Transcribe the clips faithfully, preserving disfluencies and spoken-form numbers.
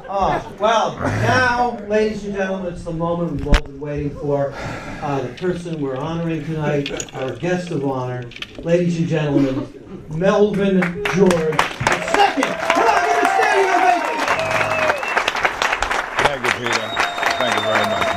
Oh, well, now, ladies and gentlemen, it's the moment we've all been waiting for. Uh, the person we're honoring tonight, our guest of honor, ladies and gentlemen, Melvin George the Second. Come on, give a standing ovation. Thank you, Peter. Thank you very much.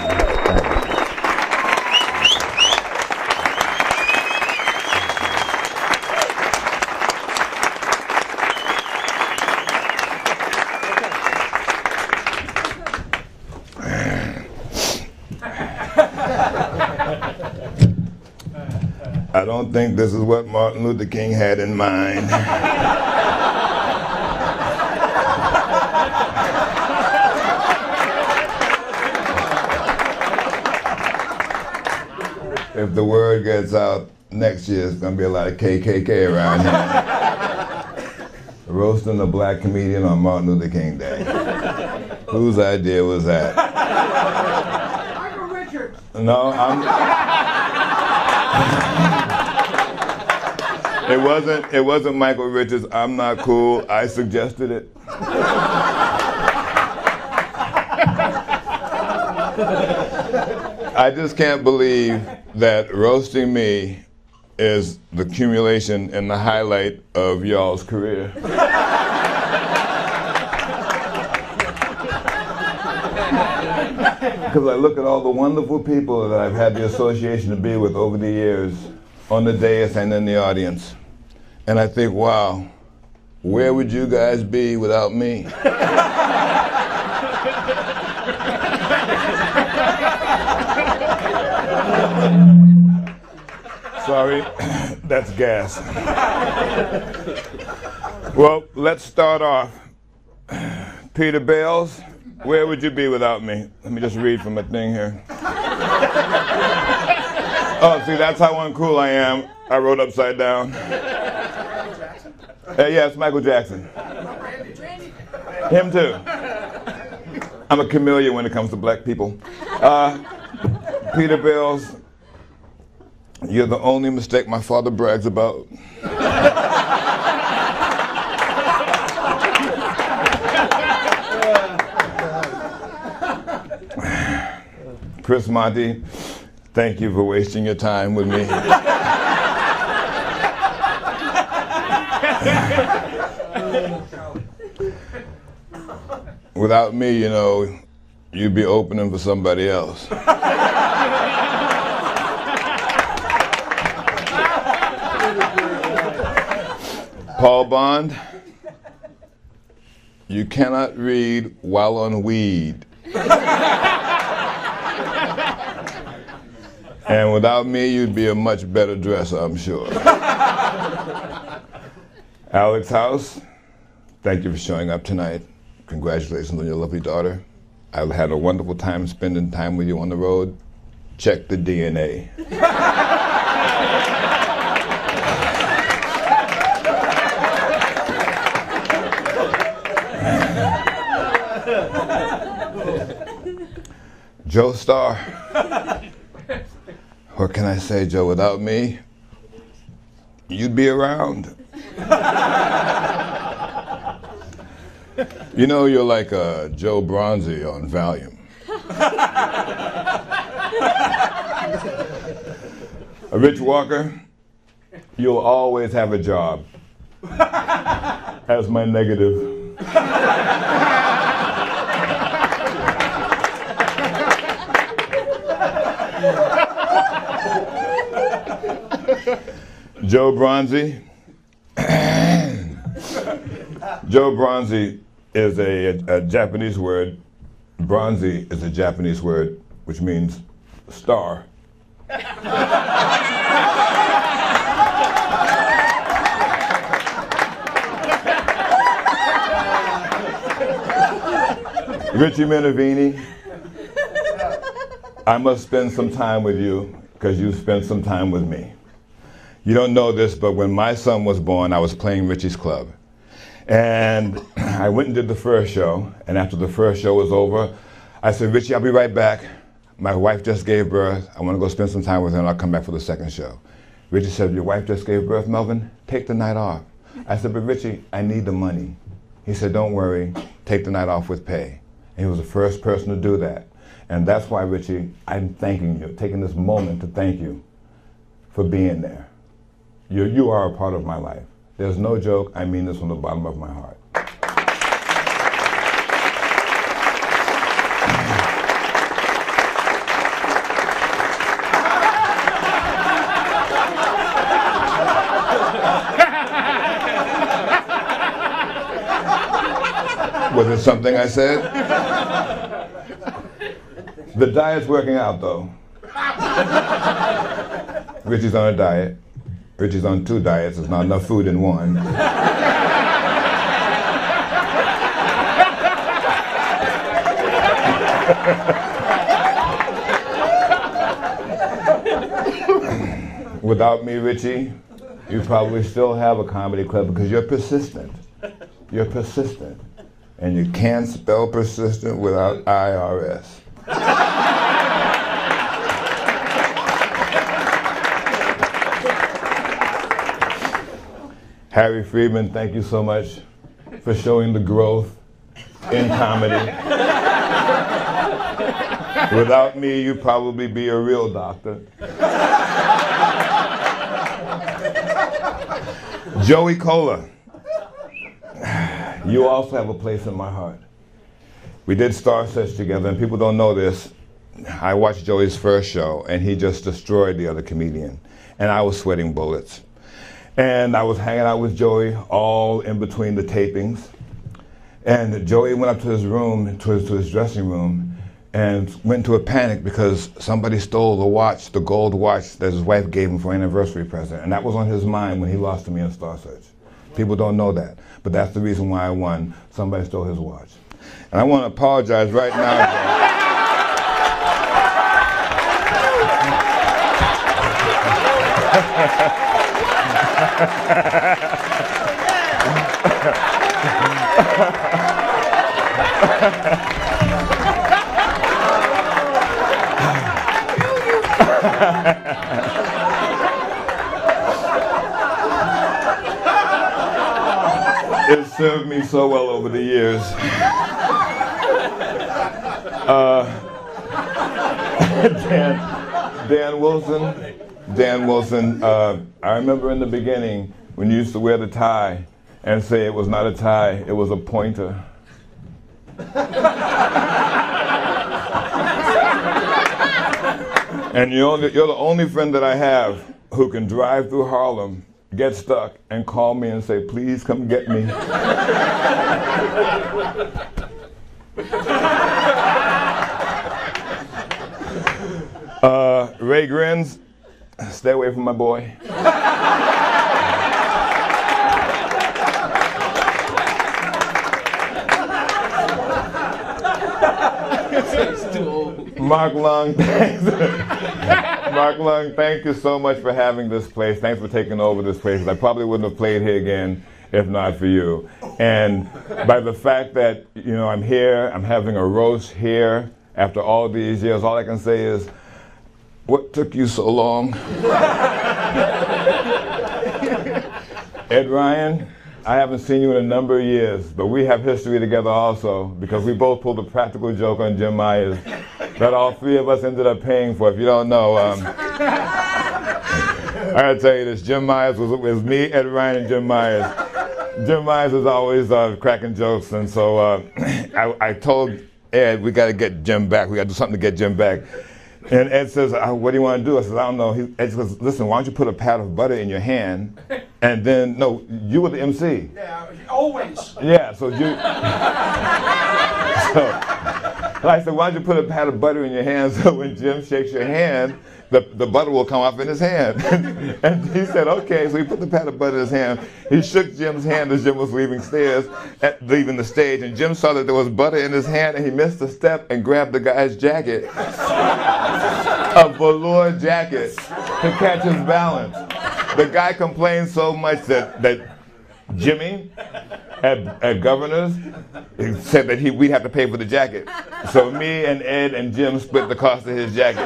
I don't think this is what Martin Luther King had in mind. If the word gets out next year, it's going to be a lot of K K K around here. Roasting a black comedian on Martin Luther King Day. Whose idea was that? Michael Richards. No, I'm... It wasn't, it wasn't Michael Richards. I'm not cool. I suggested it. I just can't believe that roasting me is the accumulation and the highlight of y'all's career. Because I look at all the wonderful people that I've had the association to be with over the years, on the dais and in the audience. And I think, wow, where would you guys be without me? Sorry, that's gas. Well, let's start off. Peter Bales, where would you be without me? Let me just read from a thing here. Oh, see, that's how uncool I am. I wrote upside down. Uh, yeah, it's Michael Jackson. Him too. I'm a chameleon when it comes to black people. Uh, Peter Bales, you're the only mistake my father brags about. Chris Monty, thank you for wasting your time with me. Without me, you know, you'd be opening for somebody else. Paul Bond, you cannot read while on weed. And without me, you'd be a much better dresser, I'm sure. Alex House, thank you for showing up tonight. Congratulations on your lovely daughter. I've had a wonderful time spending time with you on the road. Check the D N A. Joe Starr. What can I say, Joe? Without me, you'd be around. You know, you're like a Joe Bronzi on Valium. A Rich Walker, you'll always have a job. As my negative. Joe Bronzi. Joe Bronzi is a, a, a Japanese word. Bronzi is a Japanese word which means star. Richie Minervini, I must spend some time with you because you spent some time with me. You don't know this, but when my son was born, I was playing Richie's Club. And I went and did the first show, and after the first show was over, I said, Richie, I'll be right back. My wife just gave birth. I want to go spend some time with her, and I'll come back for the second show. Richie said, your wife just gave birth, Melvin? Take the night off. I said, but Richie, I need the money. He said, don't worry, take the night off with pay. And he was the first person to do that. And that's why, Richie, I'm thanking you, taking this moment to thank you for being there. You, you are a part of my life. There's no joke, I mean this from the bottom of my heart. Was it something I said? The diet's working out, though. Richie's on a diet. Richie's on two diets. There's not enough food in one. Without me, Richie, you probably still have a comedy club because you're persistent. You're persistent. And you can't spell persistent without I R S. Harry Friedman, thank you so much for showing the growth in comedy. Without me, you'd probably be a real doctor. Joey Cola. You also have a place in my heart. We did Star Search together, and people don't know this. I watched Joey's first show, and he just destroyed the other comedian. And I was sweating bullets. And I was hanging out with Joey all in between the tapings. And Joey went up to his room, to his, to his dressing room, and went into a panic because somebody stole the watch, the gold watch that his wife gave him for an anniversary present. And that was on his mind when he lost to me in Star Search. People don't know that, but that's the reason why I won. Somebody stole his watch. And I want to apologize right now. It served me so well over the years. Uh, Dan, Dan Wilson, Dan Wilson, uh, I remember in the beginning when you used to wear the tie and say it was not a tie, it was a pointer. And you're, the, you're the only friend that I have who can drive through Harlem, get stuck, and call me and say, please come get me. uh, Ray Grins, stay away from my boy. Mark Long, thanks. Mark Long, thank you so much for having this place. Thanks for taking over this place. I probably wouldn't have played here again if not for you. And by the fact that, you know, I'm here, I'm having a roast here after all these years, all I can say is, what took you so long? Ed Ryan, I haven't seen you in a number of years, but we have history together also because we both pulled a practical joke on Jim Myers that all three of us ended up paying for. If you don't know, um, I gotta tell you this, Jim Myers was, was me, Ed Ryan, and Jim Myers. Jim Myers is always uh, cracking jokes, and so uh, I, I told Ed, we gotta get Jim back, we gotta do something to get Jim back. And Ed says, uh, what do you want to do? I said, I don't know. He, Ed says, listen, why don't you put a pat of butter in your hand, and then, no, you were the M C. Yeah, always. Yeah, so you, so, I said, why don't you put a pat of butter in your hand so when Jim shakes your hand, the, the butter will come off in his hand. And he said, okay, so he put the pat of butter in his hand. He shook Jim's hand as Jim was leaving stairs, at, leaving the stage, and Jim saw that there was butter in his hand, and he missed a step and grabbed the guy's jacket. A velour jacket to catch his balance. The guy complained so much that, that Jimmy at, at Governor's he said that he, we'd have to pay for the jacket. So me and Ed and Jim split the cost of his jacket.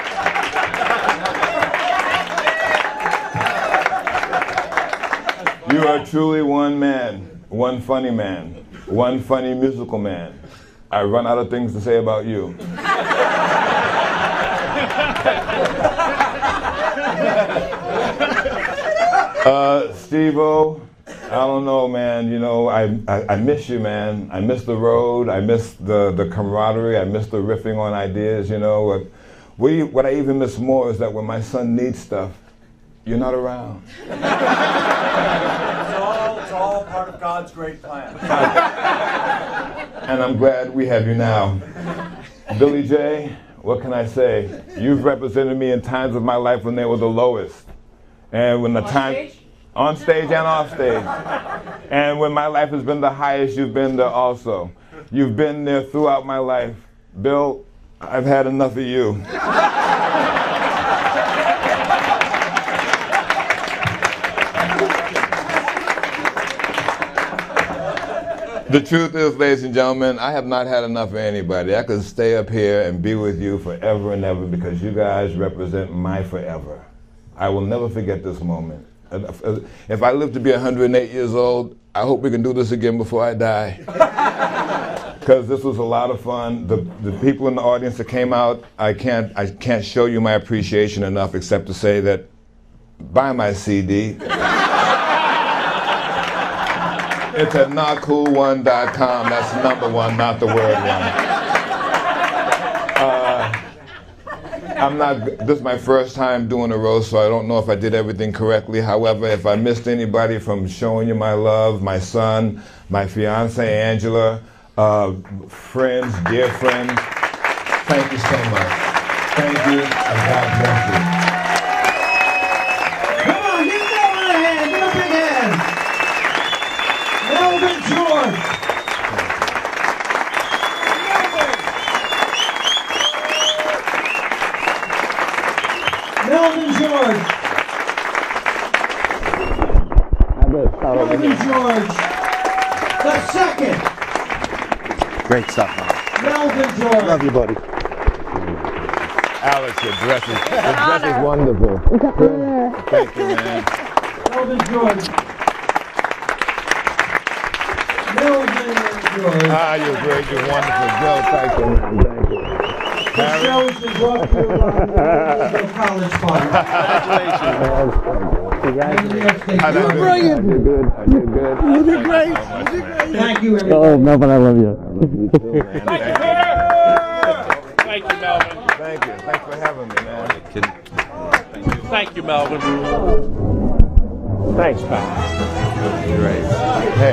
You You are truly one man, one funny man, one funny musical man. I run out of things to say about you. uh, Steve-O, I don't know, man. You know, I, I, I miss you, man. I miss the road. I miss the, the camaraderie. I miss the riffing on ideas, you know. What, we, what I even miss more is that when my son needs stuff, you're not around. It's all, it's all part of God's great plan. And I'm glad we have you now. Billy J, what can I say? You've represented me in times of my life when they were the lowest. And when the On time... stage? On stage and off stage. And when my life has been the highest, you've been there also. You've been there throughout my life. Bill, I've had enough of you. The truth is, ladies and gentlemen, I have not had enough of anybody. I could stay up here and be with you forever and ever because you guys represent my forever. I will never forget this moment. If I live to be one hundred eight years old, I hope we can do this again before I die. Because this was a lot of fun. The, the people in the audience that came out, I can't, I can't show you my appreciation enough except to say that buy my C D. It's at not cool one dot com. That's number one, not the word one. Uh, I'm not, this is my first time doing a roast, so I don't know if I did everything correctly. However, if I missed anybody from showing you my love, my son, my fiance Angela, uh, friends, dear friends, thank you so much. Thank you, and God bless you. Come on, give that one a hand, give a big hand. Melvin George. Melvin George. Melvin George. The second. Great stuff, man. Melvin George. Love you, buddy. Alex, your dress is, your dress is wonderful. Thank you, man. Melvin George. Melvin George. Ah, you're great, you're wonderful. Bill, thank you, man. Thank you. The show has been brought to you by the College Fund. I did brilliant. You did good. I did good. You did great. You did great. Thank you, everybody. Oh, Melvin, I love you. Thank you, Thank you, Melvin. Thank you. Thanks for having me, man. Thank you, Melvin. Thanks, pal. Great. Hey.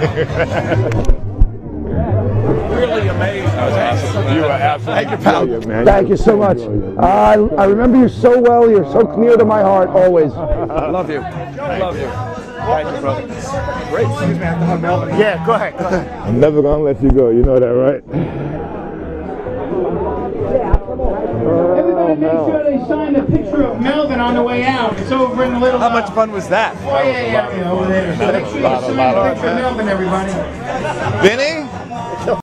Really amazing. You are absolutely brilliant, man. Thank you so much. Uh, I, I remember you so well. You're so near to my heart always. Love you. Love you. Thank you, brother. Great. Excuse me, I have to hug Melvin. Yeah, go ahead. Go ahead. I'm never going to let you go. You know that, right? Everybody make sure they sign the picture of Melvin on the way out. It's over in the little... How much fun was that? Oh, yeah, yeah, yeah, over there. So make sure you sign the picture of Melvin, everybody. Vinny?